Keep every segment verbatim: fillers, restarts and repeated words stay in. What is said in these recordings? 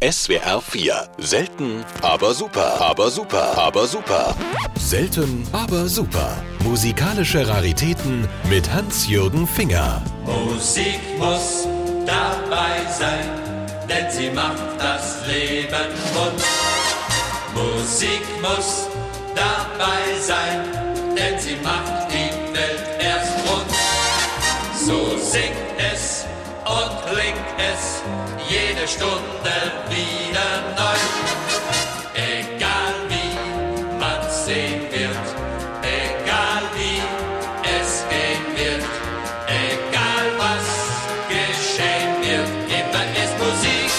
S W R vier. Selten, aber super, aber super, aber super. Selten, aber super. Musikalische Raritäten mit Hans-Jürgen Finger. Musik muss dabei sein, denn sie macht das Leben rund. Musik muss dabei sein, denn sie macht die Welt erst rund. So singt es und klingt es jede Stunde wieder neu. Egal wie man sehen wird, egal wie es gehen wird, egal was geschehen wird, immer ist Musik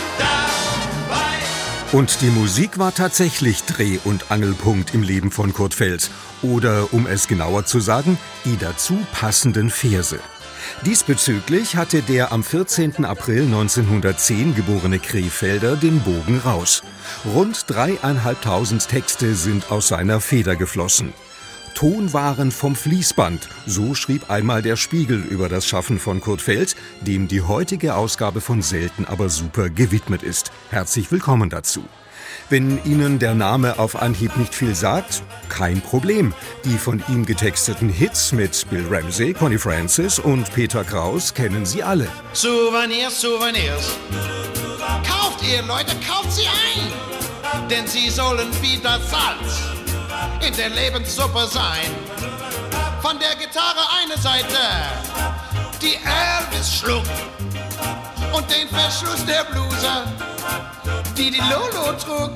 dabei. Und die Musik war tatsächlich Dreh- und Angelpunkt im Leben von Kurt Feltz. Oder, um es genauer zu sagen, die dazu passenden Verse. Diesbezüglich hatte der am vierzehnten April neunzehnhundertzehn geborene Krefelder den Bogen raus. Rund dreieinhalbtausend Texte sind aus seiner Feder geflossen. Tonwaren vom Fließband, so schrieb einmal der Spiegel über das Schaffen von Kurt Feltz, dem die heutige Ausgabe von Selten, aber super gewidmet ist. Herzlich willkommen dazu. Wenn Ihnen der Name auf Anhieb nicht viel sagt, kein Problem. Die von ihm getexteten Hits mit Bill Ramsey, Connie Francis und Peter Kraus kennen Sie alle. Souvenirs, Souvenirs. Kauft ihr, Leute, kauft sie ein. Denn sie sollen wie das Salz in der Lebenssuppe sein. Von der Gitarre eine Seite, die Elvis schlug. Und den Verschluss der Bluse, die die Lolo trug.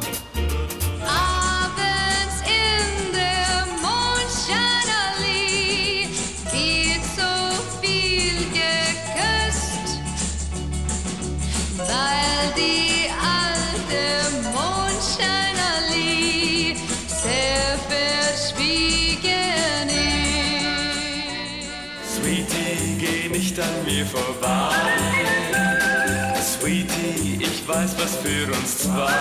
Abends in der Mondscheinerlie wird so viel geküsst, weil die alte Mondscheinerlie sehr verschwiegen ist. Sweetie, geh nicht an mir vorbei. Sweetie, ich weiß was für uns zwei.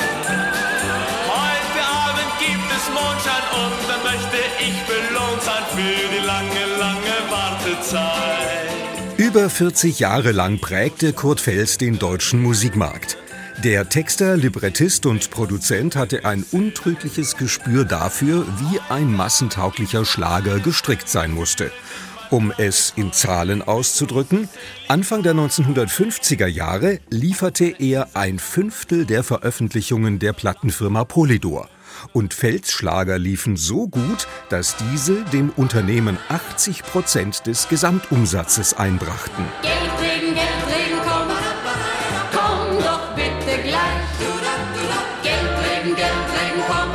Heute Abend gibt es Mondschein und dann möchte ich belohnt sein für die lange, lange Wartezeit. Über vierzig Jahre lang prägte Kurt Feltz den deutschen Musikmarkt. Der Texter, Librettist und Produzent hatte ein untrügliches Gespür dafür, wie ein massentauglicher Schlager gestrickt sein musste. Um es in Zahlen auszudrücken, Anfang der neunzehnhundertfünfziger Jahre lieferte er ein Fünftel der Veröffentlichungen der Plattenfirma Polydor. Und Feltz' Schlager liefen so gut, dass diese dem Unternehmen achtzig Prozent des Gesamtumsatzes einbrachten. Geldregen, Geldregen, komm, komm doch bitte gleich. Geldregen, Geldregen, komm,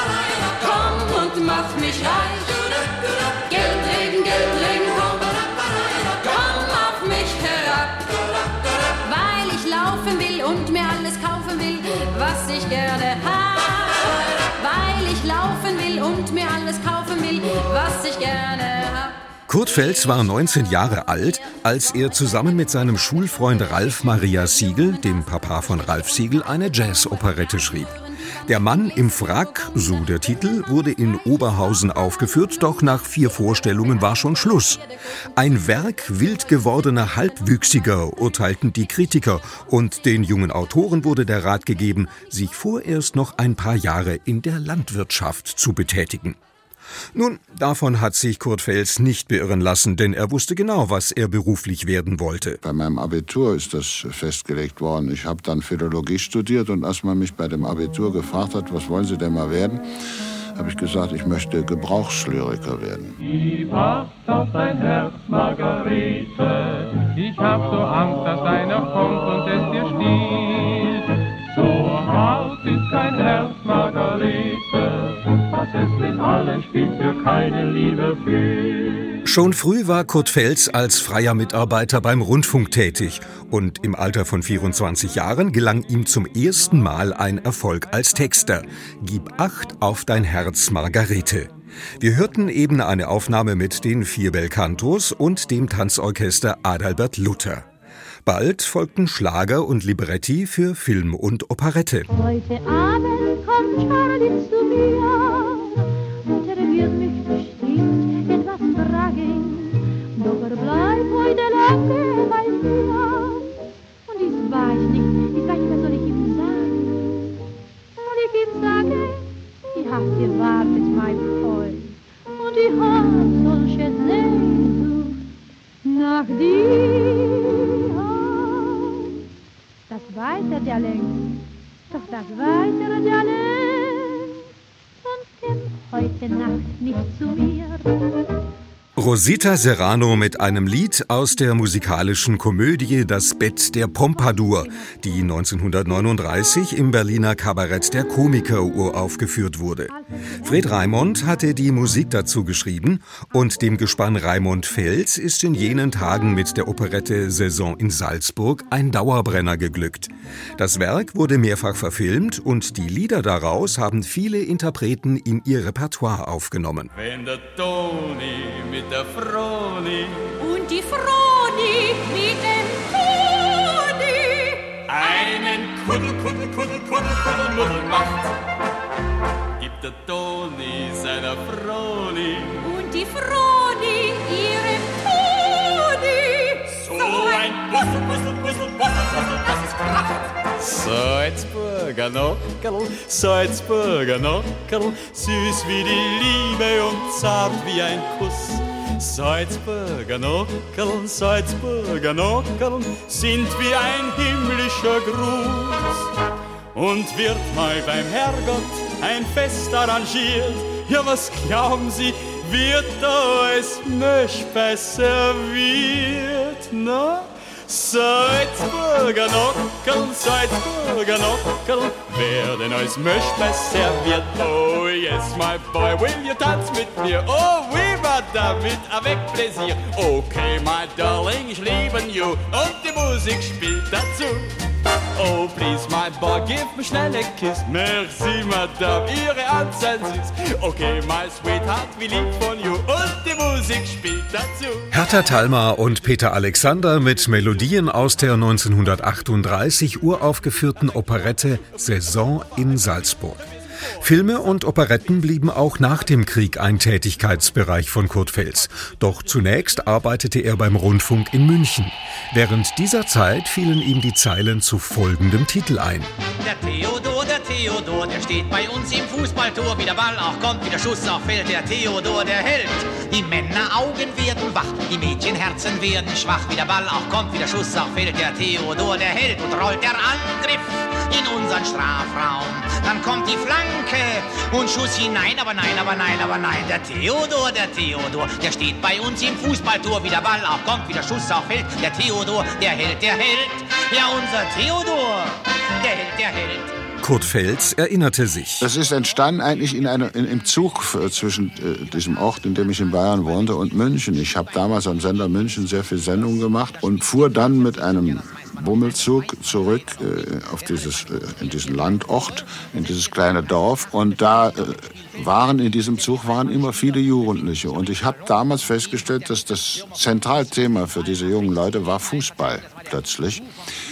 komm und mach mich reich. Geldregen, Geldregen, komm, komm auf mich herab. Weil ich laufen will und mir alles kaufen will, was ich gerne hab. Weil ich laufen will und mir alles kaufen will, was ich gerne hab. Kurt Feltz war neunzehn Jahre alt, als er zusammen mit seinem Schulfreund Ralf Maria Siegel, dem Papa von Ralf Siegel, eine Jazz-Operette schrieb. Der Mann im Frack, so der Titel, wurde in Oberhausen aufgeführt, doch nach vier Vorstellungen war schon Schluss. Ein Werk wild gewordener Halbwüchsiger, urteilten die Kritiker, und den jungen Autoren wurde der Rat gegeben, sich vorerst noch ein paar Jahre in der Landwirtschaft zu betätigen. Nun, davon hat sich Kurt Feltz nicht beirren lassen, denn er wusste genau, was er beruflich werden wollte. Bei meinem Abitur ist das festgelegt worden. Ich habe dann Philologie studiert und als man mich bei dem Abitur gefragt hat, was wollen Sie denn mal werden, habe ich gesagt, ich möchte Gebrauchslyriker werden. Die Wacht auf dein Herz, Margarete, ich hab so Angst, dass einer kommt und es dir stiehlt. So hart ist kein Herz, Margarete, was es in allen spielt für keine Liebe viel. Schon früh war Kurt Feltz als freier Mitarbeiter beim Rundfunk tätig und im Alter von vierundzwanzig Jahren gelang ihm zum ersten Mal ein Erfolg als Texter. Gib Acht auf dein Herz, Margarete. Wir hörten eben eine Aufnahme mit den vier Belcantos und dem Tanzorchester Adalbert Luther. Bald folgten Schlager und Libretti für Film und Operette. Heute Abend kommt Charlie zu mir und er wird mich bestimmt etwas fragen. Doch er bleibt heute lange bei mir und ich weiß nicht, ich weiß nicht, was soll ich ihm weiß er ja längst, doch das weiß er ja längst und kämpft heute Nacht nicht zu mir. Rosita Serrano mit einem Lied aus der musikalischen Komödie Das Bett der Pompadour, die neunzehnhundertneununddreißig im Berliner Kabarett der Komiker uraufgeführt wurde. Fred Raimond hatte die Musik dazu geschrieben und dem Gespann Raimond Fels ist in jenen Tagen mit der Operette Saison in Salzburg ein Dauerbrenner geglückt. Das Werk wurde mehrfach verfilmt und die Lieder daraus haben viele Interpreten in ihr Repertoire aufgenommen. Wenn der Toni mit der Froni Und die Froni mit dem Toni einen Kuddel, Kuddel, Kuddel, Kuddel, Kuddel, Muddel macht, gibt der Toni seiner Froni und die Froni ihrem Toni so ein Bussel, Bussel, Bussel, Bussel, Bussel, dass es kracht. Salzburger Nockerl, Salzburger Nockerl, süß wie die Liebe und zart wie ein Kuss. Salzburger Nockerl, Salzburger Nockerl sind wie ein himmlischer Gruß. Und wird mal beim Herrgott ein Fest arrangiert, ja was glauben Sie, wird da als Möschbei serviert, na? Salzburger Nockerl, Salzburger Nockerl werden als Möschbei serviert. Oh yes, my boy, will you dance mit mir? Oh oui, madame, mit avec plaisir. Okay, my darling, ich liebe you und die Musik spielt dazu. Oh please, my boy, give me schnell a kiss. Merci, madame, Ihre Hand sind süß. Okay, my sweetheart, wie lieb von you und die Musik spielt dazu. Hertha Thalma und Peter Alexander mit Melodien aus der neunzehnhundertachtunddreißig uraufgeführten Operette Saison in Salzburg. Filme und Operetten blieben auch nach dem Krieg ein Tätigkeitsbereich von Kurt Fels. Doch zunächst arbeitete er beim Rundfunk in München. Während dieser Zeit fielen ihm die Zeilen zu folgendem Titel ein. Der Theodor, der Theodor, der steht bei uns im Fußballtor. Wie der Ball auch kommt, wie der Schuss auch fällt, der Theodor, der Held. Die Männeraugen werden wach, die Mädchenherzen werden schwach. Wie der Ball auch kommt, wie der Schuss auch fällt, der Theodor, der Held. Und rollt der Angriff in unseren Strafraum, dann kommt die Flanke und Schuss hinein, aber nein, aber nein, aber nein. Der Theodor, der Theodor, der steht bei uns im Fußballtor. Wie der Ball auch kommt, wie der Schuss auch fällt, der Theodor, der Held, der Held. Ja, unser Theodor, der Held, der Held. Kurt Fels erinnerte sich. Das ist entstanden eigentlich in einer, in, im Zug zwischen äh, diesem Ort, in dem ich in Bayern wohnte, und München. Ich habe damals am Sender München sehr viel Sendungen gemacht und fuhr dann mit einem Bummelzug zurück äh, auf dieses, äh, in diesen Landort, in dieses kleine Dorf. Und da äh, waren in diesem Zug waren immer viele Jugendliche. Und ich habe damals festgestellt, dass das Zentralthema für diese jungen Leute war Fußball plötzlich.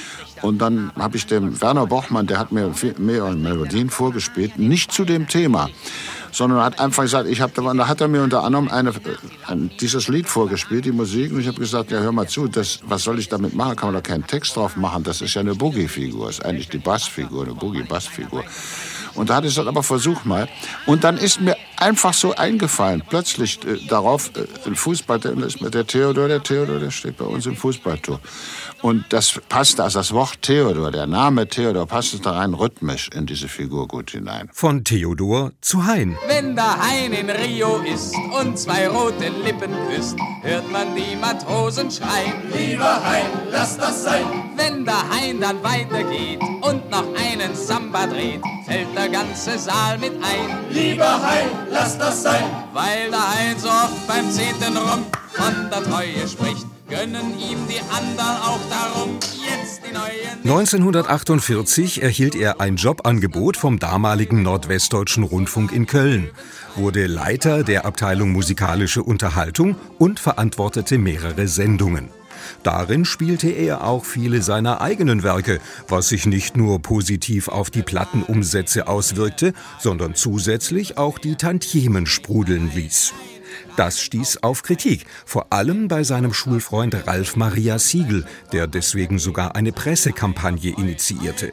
Und dann habe ich dem Werner Bochmann, der hat mir mehrere Melodien vorgespielt, nicht zu dem Thema, sondern hat einfach gesagt, ich hab, da hat er mir unter anderem eine, ein, dieses Lied vorgespielt, die Musik, und ich habe gesagt, ja hör mal zu, das, was soll ich damit machen, kann man da keinen Text drauf machen, das ist ja eine Boogie-Figur, ist eigentlich die Bassfigur, eine Boogie-Bassfigur. Und da hatte ich gesagt, aber versuch mal. Und dann ist mir einfach so eingefallen, plötzlich äh, darauf, äh, ein Fußball, der, der Theodor, der Theodor, der steht bei uns im Fußballtor. Und das passte, also das Wort Theodor, der Name Theodor, passte da rein rhythmisch in diese Figur gut hinein. Von Theodor zu Hein. Wenn der Hein in Rio ist und zwei rote Lippen küsst, hört man die Matrosen schreien. Lieber Hein, lass das sein. Wenn der Hein dann weitergeht und noch einen Samba dreht, fällt der ganze Saal mit ein. Lieber Hein, lass das sein. Weil der Hein so oft beim zehnten Rum von der Treue spricht, gönnen ihm die anderen auch darum jetzt die neuen... neunzehnhundertachtundvierzig erhielt er ein Jobangebot vom damaligen Nordwestdeutschen Rundfunk in Köln, wurde Leiter der Abteilung Musikalische Unterhaltung und verantwortete mehrere Sendungen. Darin spielte er auch viele seiner eigenen Werke, was sich nicht nur positiv auf die Plattenumsätze auswirkte, sondern zusätzlich auch die Tantiemen sprudeln ließ. Das stieß auf Kritik, vor allem bei seinem Schulfreund Ralf Maria Siegel, der deswegen sogar eine Pressekampagne initiierte.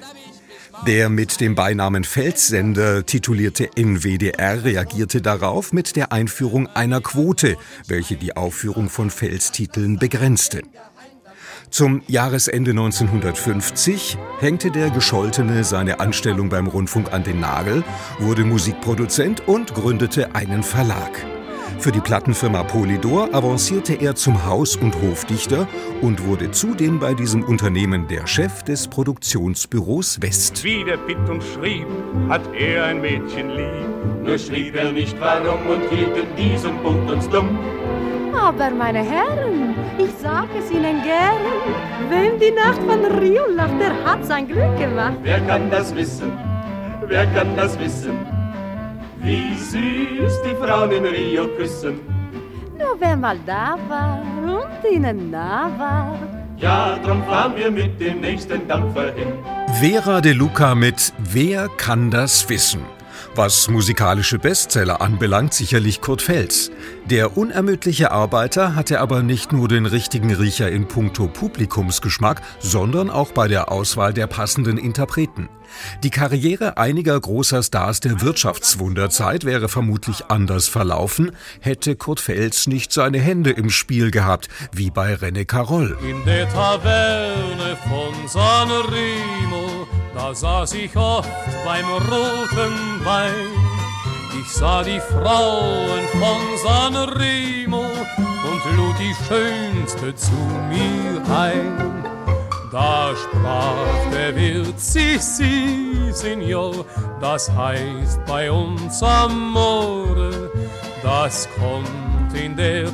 Der mit dem Beinamen Felssender titulierte N W D R reagierte darauf mit der Einführung einer Quote, welche die Aufführung von Fels-Titeln begrenzte. Zum Jahresende neunzehnhundertfünfzig hängte der Gescholtene seine Anstellung beim Rundfunk an den Nagel, wurde Musikproduzent und gründete einen Verlag. Für die Plattenfirma Polydor avancierte er zum Haus- und Hofdichter und wurde zudem bei diesem Unternehmen der Chef des Produktionsbüros West. Wie der bitt und schrieb, hat er ein Mädchen lieb. Nur schrieb er nicht warum und hielt in diesem Punkt uns dumm. Aber meine Herren, ich sag es Ihnen gern, wem die Nacht von Rio lacht, der hat sein Glück gemacht. Wer kann das wissen? Wer kann das wissen? Wie süß die Frauen in Rio küssen. Nur wer mal da war und ihnen nah war. Ja, drum fahren wir mit dem nächsten Dampfer hin. Vera De Luca mit Wer kann das wissen? Was musikalische Bestseller anbelangt, sicherlich Kurt Feltz. Der unermüdliche Arbeiter hatte aber nicht nur den richtigen Riecher in puncto Publikumsgeschmack, sondern auch bei der Auswahl der passenden Interpreten. Die Karriere einiger großer Stars der Wirtschaftswunderzeit wäre vermutlich anders verlaufen, hätte Kurt Feltz nicht seine Hände im Spiel gehabt, wie bei René Caroll. In der Taverne von Sanremo, da saß ich oft beim roten Wein. Ich sah die Frauen von Sanremo und lud die schönste zu mir ein. Da sprach der Wirt, si, si, Signor, das heißt bei uns Amore. Das kommt in der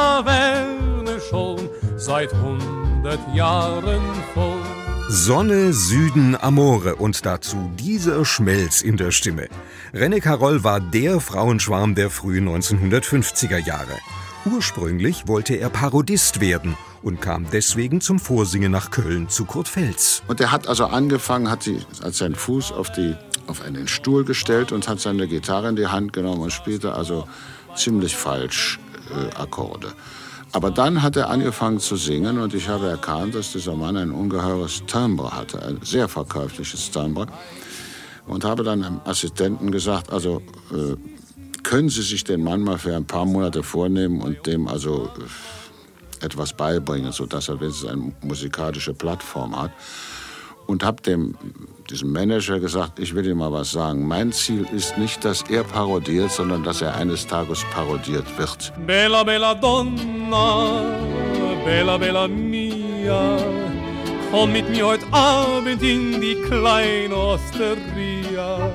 Taverne schon seit hundert Jahren vor. Sonne, Süden, Amore und dazu dieser Schmelz in der Stimme. René Caroll war der Frauenschwarm der frühen neunzehnhundertfünfziger Jahre. Ursprünglich wollte er Parodist werden und kam deswegen zum Vorsingen nach Köln zu Kurt Feltz. Und er hat also angefangen, hat, die, hat seinen Fuß auf, die, auf einen Stuhl gestellt und hat seine Gitarre in die Hand genommen und spielte also ziemlich falsch äh, Akkorde. Aber dann hat er angefangen zu singen und ich habe erkannt, dass dieser Mann ein ungeheures Timbre hatte, ein sehr verkäufliches Timbre. Und habe dann einem Assistenten gesagt, also äh, können Sie sich den Mann mal für ein paar Monate vornehmen und dem also äh, etwas beibringen, sodass er wenigstens eine musikalische Plattform hat. Und habe dem diesem Manager gesagt, ich will ihm mal was sagen. Mein Ziel ist nicht, dass er parodiert, sondern dass er eines Tages parodiert wird. Bella, bella donna, bella, bella mia, komm mit mir heute Abend in die kleine Osteria.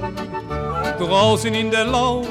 Draußen in der Laune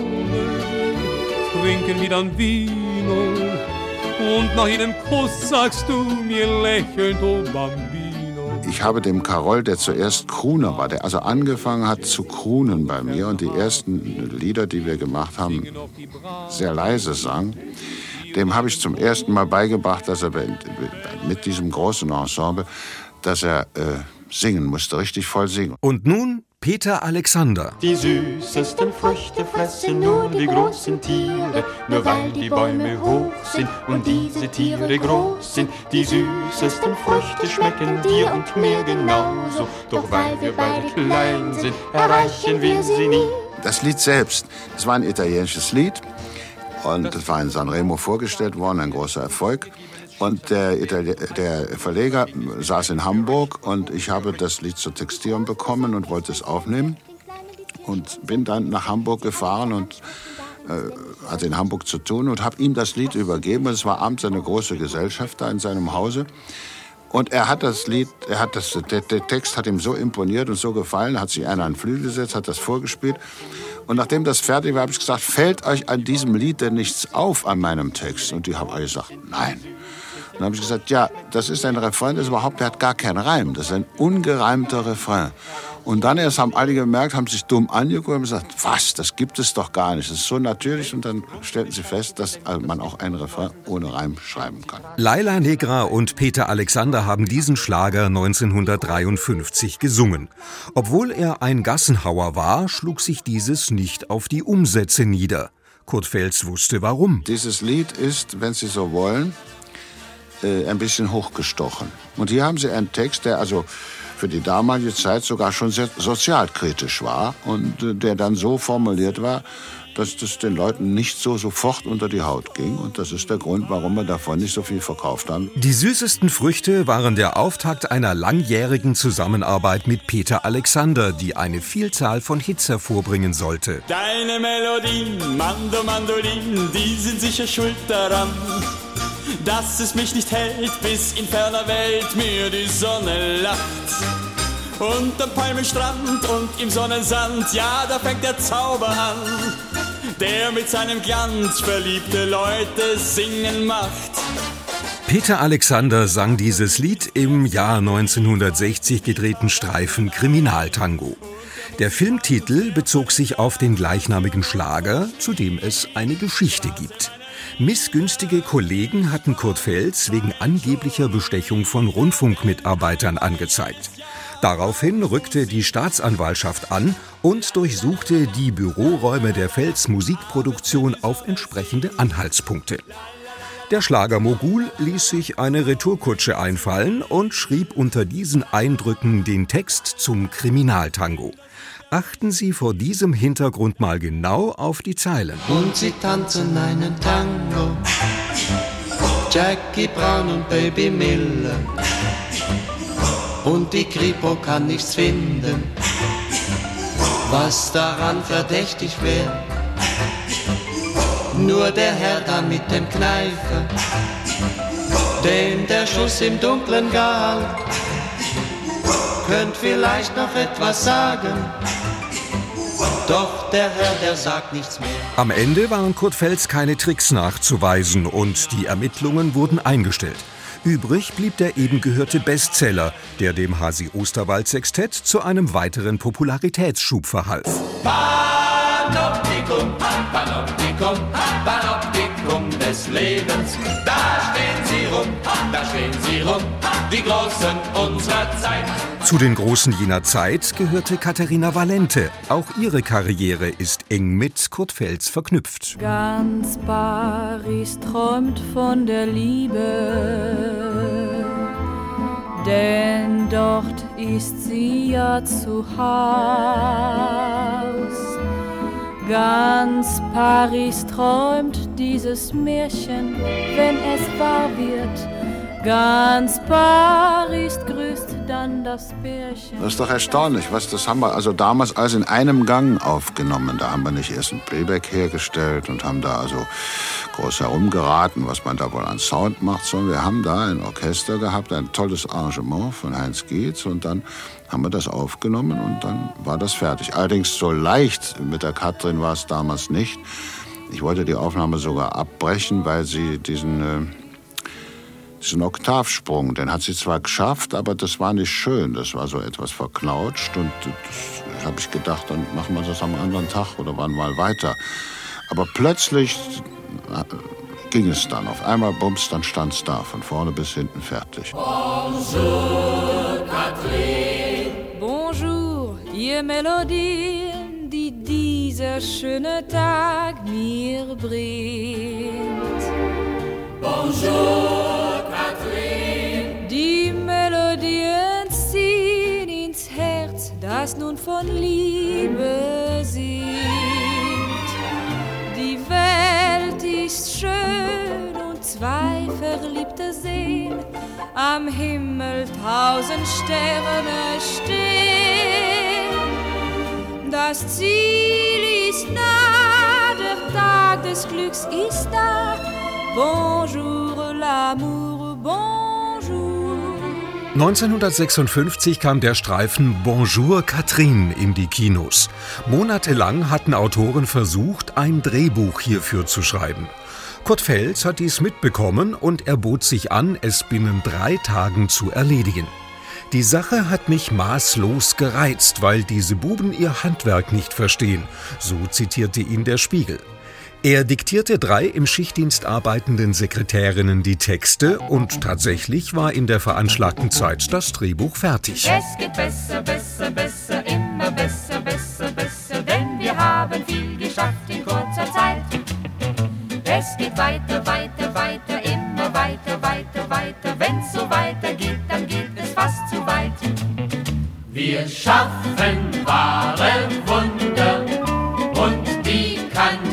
trinken wir dann Vino und nach jedem Kuss sagst du mir lächelnd, oh Bambino. Ich habe dem Caroll, der zuerst Crooner war, der also angefangen hat zu croonen bei mir und die ersten Lieder, die wir gemacht haben, sehr leise sang, dem habe ich zum ersten Mal beigebracht, dass er mit diesem großen Ensemble, dass er äh, singen musste, richtig voll singen. Und nun Peter Alexander. Die süßesten Früchte fressen nur die großen Tiere, nur weil die Bäume hoch sind und diese Tiere groß sind. Die süßesten Früchte schmecken dir und mir genauso, doch weil wir beide klein sind, erreichen wir sie nie. Das Lied selbst, es war ein italienisches Lied und es war in Sanremo vorgestellt worden, ein großer Erfolg. Und der, Itali- der Verleger saß in Hamburg und ich habe das Lied zu textieren bekommen und wollte es aufnehmen. Und bin dann nach Hamburg gefahren und äh, hatte in Hamburg zu tun und habe ihm das Lied übergeben. Und es war abends eine große Gesellschaft da in seinem Hause. Und er hat das Lied, er hat das, der, der Text hat ihm so imponiert und so gefallen, hat sich einer an den Flügel gesetzt, hat das vorgespielt. Und nachdem das fertig war, habe ich gesagt, fällt euch an diesem Lied denn nichts auf an meinem Text? Und die haben alle gesagt, nein. Und dann habe ich gesagt, ja, das ist ein Refrain, das überhaupt, der hat gar keinen Reim. Das ist ein ungereimter Refrain. Und dann erst haben alle gemerkt, haben sich dumm angeguckt und gesagt, was, das gibt es doch gar nicht. Das ist so natürlich. Und dann stellten sie fest, dass man auch einen Refrain ohne Reim schreiben kann. Laila Negra und Peter Alexander haben diesen Schlager neunzehnhundertdreiundfünfzig gesungen. Obwohl er ein Gassenhauer war, schlug sich dieses nicht auf die Umsätze nieder. Kurt Feltz wusste warum. Dieses Lied ist, wenn Sie so wollen, ein bisschen hochgestochen. Und hier haben Sie einen Text, der also für die damalige Zeit sogar schon sehr sozialkritisch war und der dann so formuliert war, dass das den Leuten nicht so sofort unter die Haut ging. Und das ist der Grund, warum wir davon nicht so viel verkauft haben. Die süßesten Früchte waren der Auftakt einer langjährigen Zusammenarbeit mit Peter Alexander, die eine Vielzahl von Hits hervorbringen sollte. Deine Melodien, Mando, Mandolin, die sind sicher schuld daran, dass es mich nicht hält, bis in ferner Welt mir die Sonne lacht. Und am Palmenstrand und im Sonnensand, ja, da fängt der Zauber an, der mit seinem Glanz verliebte Leute singen macht. Peter Alexander sang dieses Lied im Jahr neunzehnhundertsechzig gedrehten Streifen Kriminaltango. Der Filmtitel bezog sich auf den gleichnamigen Schlager, zu dem es eine Geschichte gibt. Missgünstige Kollegen hatten Kurt Feltz wegen angeblicher Bestechung von Rundfunkmitarbeitern angezeigt. Daraufhin rückte die Staatsanwaltschaft an und durchsuchte die Büroräume der Feltz Musikproduktion auf entsprechende Anhaltspunkte. Der Schlagermogul ließ sich eine Retourkutsche einfallen und schrieb unter diesen Eindrücken den Text zum Kriminaltango. Achten Sie vor diesem Hintergrund mal genau auf die Zeilen. Und sie tanzen einen Tango, Jackie Brown und Baby Miller. Und die Kripo kann nichts finden, was daran verdächtig wäre. Nur der Herr da mit dem Kneifer, dem der Schuss im Dunklen galt, könnt vielleicht noch etwas sagen. Doch der Herr, der sagt nichts mehr. Am Ende waren Kurt Feltz keine Tricks nachzuweisen und die Ermittlungen wurden eingestellt. Übrig blieb der eben gehörte Bestseller, der dem Hasi-Osterwald-Sextett zu einem weiteren Popularitätsschub verhalf. Panoptikum, Panoptikum, Panoptikum des Lebens. Da stehen sie rum, da stehen sie rum, die Großen unserer Zeit. Zu den Großen jener Zeit gehörte Katharina Valente. Auch ihre Karriere ist eng mit Kurt Feltz verknüpft. Ganz Paris träumt von der Liebe, denn dort ist sie ja zu Haus. Ganz Paris träumt dieses Märchen, wenn es wahr wird. Ganz Paris grüßt dann das Pärchen. Das ist doch erstaunlich, was das haben wir also damals alles in einem Gang aufgenommen. Da haben wir nicht erst ein Playback hergestellt und haben da also groß herumgeraten, was man da wohl an Sound macht, sondern wir haben da ein Orchester gehabt, ein tolles Arrangement von Heinz Gietz und dann haben wir das aufgenommen und dann war das fertig. Allerdings so leicht mit der Katrin war es damals nicht. Ich wollte die Aufnahme sogar abbrechen, weil sie diesen äh, diesen Oktavsprung, den hat sie zwar geschafft, aber das war nicht schön. Das war so etwas verknautscht und das habe ich gedacht, dann machen wir das am anderen Tag oder wann mal weiter. Aber plötzlich ging es dann. Auf einmal, bums, dann stand es da, von vorne bis hinten fertig. Bonjour, Catherine. Bonjour, ihr Melodien, die dieser schöne Tag mir bringt. Bonjour, Catherine. Die Melodien ziehen ins Herz, das nun von Liebe singt. Die Welt ist schön und zwei Verliebte sehen am Himmel tausend Sterne stehen. Das Ziel ist nah, der Tag des Glücks ist da. Bonjour l'amour, bonjour. neunzehnhundertsechsundfünfzig kam der Streifen Bonjour Catherine in die Kinos. Monatelang hatten Autoren versucht, ein Drehbuch hierfür zu schreiben. Kurt Feltz hat dies mitbekommen und er bot sich an, es binnen drei Tagen zu erledigen. Die Sache hat mich maßlos gereizt, weil diese Buben ihr Handwerk nicht verstehen, so zitierte ihn der Spiegel. Er diktierte drei im Schichtdienst arbeitenden Sekretärinnen die Texte und tatsächlich war in der veranschlagten Zeit das Drehbuch fertig. Es geht besser, besser, besser, immer besser, besser, besser, denn wir haben viel geschafft in kurzer Zeit. Es geht weiter, weiter, weiter, immer weiter, weiter, weiter, wenn's so weitergeht, dann geht es fast zu weit. Wir schaffen wahre Wunder und die kann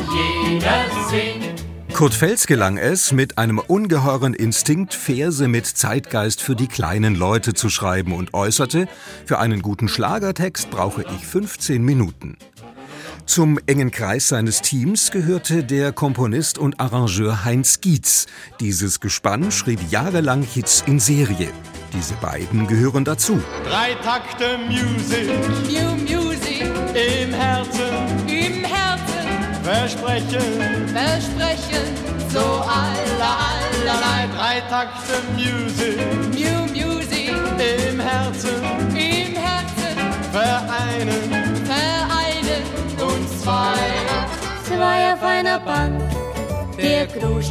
Kurt Feltz gelang es, mit einem ungeheuren Instinkt Verse mit Zeitgeist für die kleinen Leute zu schreiben und äußerte, für einen guten Schlagertext brauche ich fünfzehn Minuten. Zum engen Kreis seines Teams gehörte der Komponist und Arrangeur Heinz Gietz. Dieses Gespann schrieb jahrelang Hits in Serie. Diese beiden gehören dazu. Drei Takte Music, New Music, im Herzen, im Herzen, versprechen, versprechen, so aller, allerlei. Drei Takte Music, New Music, im Herzen, im Herzen, vereinen, vereinen uns zwei. Zwei auf einer Bank der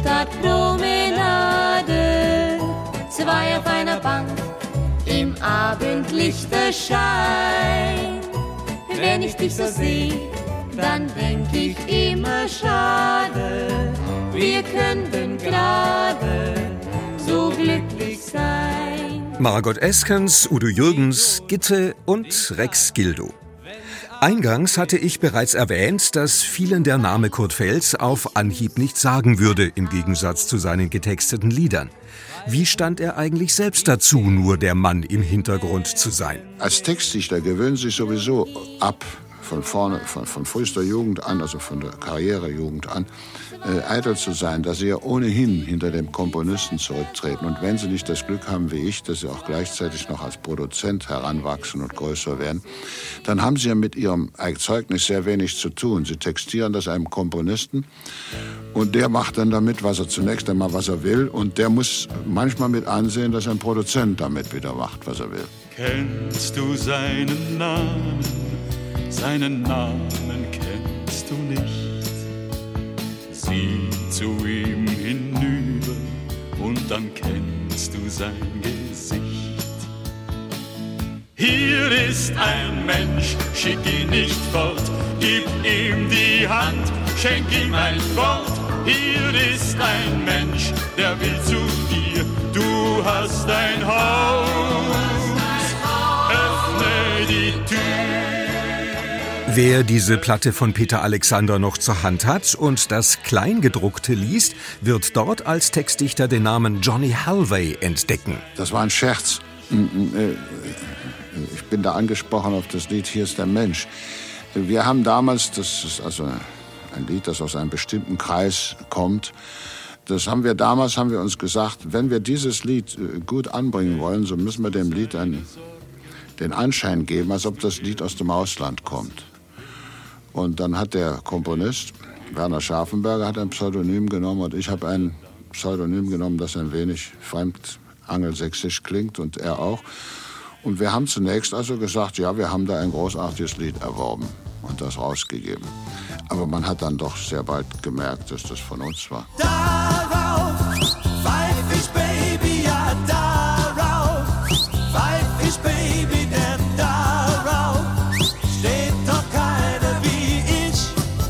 Großstadtpromenade. Zwei auf einer Bank im Abendlichterschein. Wenn ich dich so sehe, dann denk ich immer schade, wir könnten gerade so glücklich sein. Margot Eskens, Udo Jürgens, Gitte und Rex Gildo. Eingangs hatte ich bereits erwähnt, dass vielen der Name Kurt Feltz auf Anhieb nichts sagen würde, im Gegensatz zu seinen getexteten Liedern. Wie stand er eigentlich selbst dazu, nur der Mann im Hintergrund zu sein? Als Textdichter gewöhnen sich sowieso ab, von vorne, von, von frühester Jugend an, also von der Karrierejugend an, äh, eitel zu sein, dass sie ja ohnehin hinter dem Komponisten zurücktreten. Und wenn sie nicht das Glück haben wie ich, dass sie auch gleichzeitig noch als Produzent heranwachsen und größer werden, dann haben sie ja mit ihrem Zeugnis sehr wenig zu tun. Sie textieren das einem Komponisten und der macht dann damit, was er zunächst einmal, was er will, und der muss manchmal mit ansehen, dass ein Produzent damit wieder macht, was er will. Kennst du seinen Namen? Seinen Namen kennst du nicht. Sieh zu ihm hinüber und dann kennst du sein Gesicht. Hier ist ein Mensch, schick ihn nicht fort, gib ihm die Hand, schenk ihm ein Wort. Hier ist ein Mensch, der will zu dir, du hast ein Haus, öffne die Tür. Wer diese Platte von Peter Alexander noch zur Hand hat und das Kleingedruckte liest, wird dort als Textdichter den Namen Johnny Halvey entdecken. Das war ein Scherz. Ich bin da angesprochen auf das Lied Hier ist der Mensch. Wir haben damals, das ist also ein Lied, das aus einem bestimmten Kreis kommt, das haben wir damals, haben wir uns gesagt, wenn wir dieses Lied gut anbringen wollen, so müssen wir dem Lied einen, den Anschein geben, als ob das Lied aus dem Ausland kommt. Und dann hat der Komponist, Werner Scharfenberger, hat ein Pseudonym genommen und ich habe ein Pseudonym genommen, das ein wenig fremd angelsächsisch klingt und er auch. Und wir haben zunächst also gesagt, ja, wir haben da ein großartiges Lied erworben und das rausgegeben. Aber man hat dann doch sehr bald gemerkt, dass das von uns war. Darauf pfeif ich, Baby, ja, darauf pfeif ich, Baby, denn darauf steht doch keine wie ich.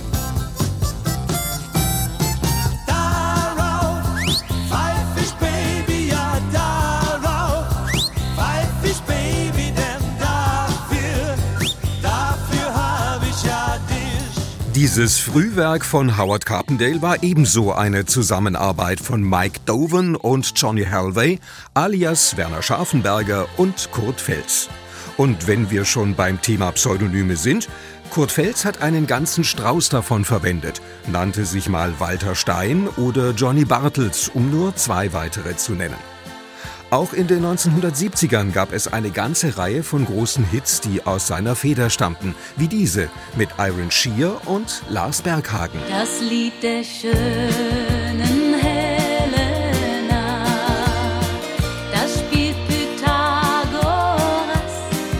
Darauf pfeif ich, Baby, ja, darauf pfeif ich, Baby, denn dafür, dafür hab ich ja dich. Dieses Frühwerk von Howard Carpendale war ebenso eine Zusammenarbeit von Mike Doven und Johnny Halvey, alias Werner Scharfenberger und Kurt Feltz. Und wenn wir schon beim Thema Pseudonyme sind, Kurt Feltz hat einen ganzen Strauß davon verwendet, nannte sich mal Walter Stein oder Johnny Bartels, um nur zwei weitere zu nennen. Auch in den neunzehnhundertsiebzigern gab es eine ganze Reihe von großen Hits, die aus seiner Feder stammten, wie diese mit Iron Shear und Lars Berghagen. Das Lied der schönen Helena, das spielt Pythagoras,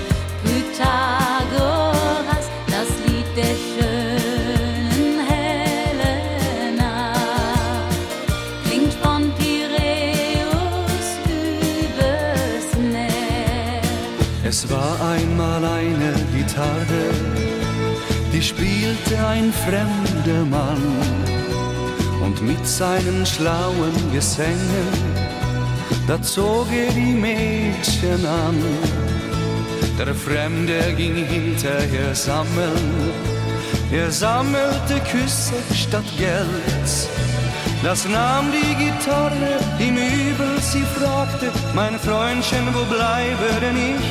Pythagoras, das Lied der schönen Helena, klingt von Piräus übers Meer. Es war einmal eine Gitarre, die spielte ein fremder Mann, und mit seinen schlauen Gesängen, da zog er die Mädchen an. Der Fremde ging hinterher sammeln, er sammelte Küsse statt Geld. Das nahm die Gitarre ihm übel, sie fragte, mein Freundchen, wo bleibe denn ich?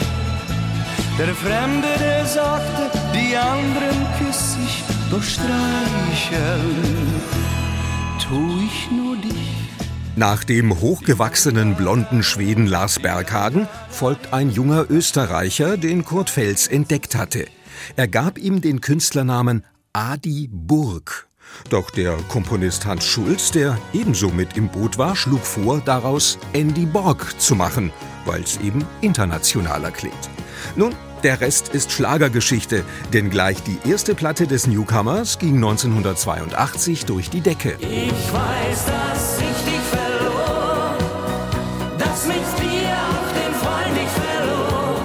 Der Fremde, der sagte, die anderen küss ich, doch streicheln tu ich nur dich. Nach dem hochgewachsenen blonden Schweden Lars Berghagen folgt ein junger Österreicher, den Kurt Feltz entdeckt hatte. Er gab ihm den Künstlernamen Adi Burg. Doch der Komponist Hans Schulz, der ebenso mit im Boot war, schlug vor, daraus Andy Borg zu machen, weil es eben internationaler klingt. Nun, der Rest ist Schlagergeschichte, denn gleich die erste Platte des Newcomers ging neunzehnhundertzweiundachtzig durch die Decke. Ich weiß, dass ich dich verlor, dass mit dir auch den Freund ich verlor.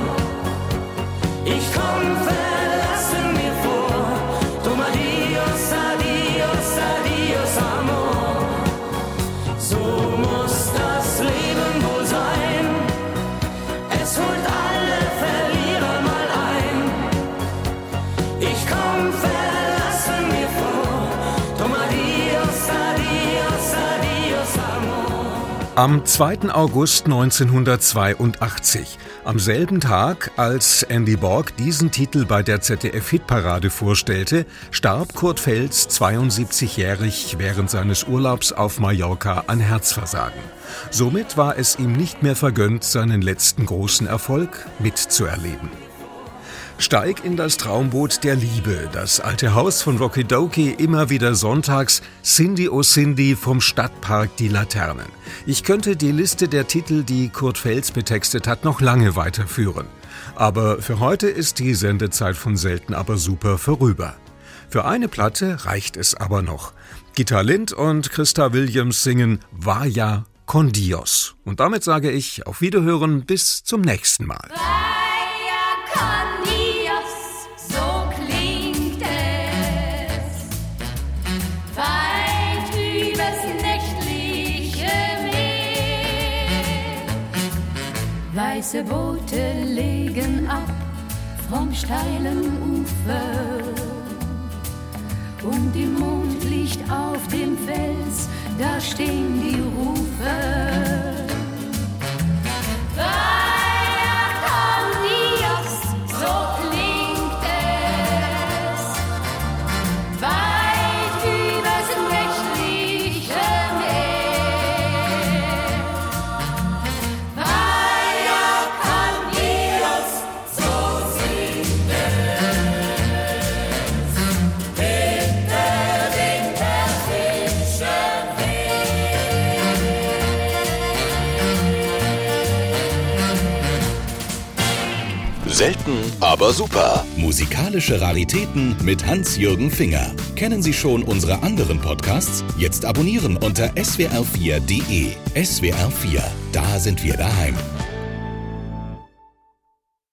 Ich komm verlassen mir vor, drum adios, adios, adios, amor. So muss das Leben wohl sein, es holt alle Verlierer mal ein. Ich komm verlassen mir vor, drum adios, adios, adios, amor. Am zweiten August neunzehnhundertzweiundachtzig, am selben Tag, als Andy Borg diesen Titel bei der Z D F-Hitparade vorstellte, starb Kurt Feltz zweiundsiebzigjährig während seines Urlaubs auf Mallorca an Herzversagen. Somit war es ihm nicht mehr vergönnt, seinen letzten großen Erfolg mitzuerleben. Steig in das Traumboot der Liebe, das alte Haus von Rocky Dokie, immer wieder sonntags, Cindy oh Cindy vom Stadtpark Die Laternen. Ich könnte die Liste der Titel, die Kurt Feltz betextet hat, noch lange weiterführen. Aber für heute ist die Sendezeit von Selten aber super vorüber. Für eine Platte reicht es aber noch. Gitta Lind und Christa Williams singen Vaya con Dios. Und damit sage ich auf Wiederhören, bis zum nächsten Mal. Weiße Boote legen ab vom steilen Ufer und im Mondlicht auf dem Fels, da stehen die Rufe. Vaya con Dios, so klingt es, weit übers nächtliche Meer. Vaya con Dios, so singt es, hinter dem persischen Selten, aber super. Musikalische Raritäten mit Hans-Jürgen Finger. Kennen Sie schon unsere anderen Podcasts? Jetzt abonnieren unter S W R vier punkt de. S W R vier, da sind wir daheim.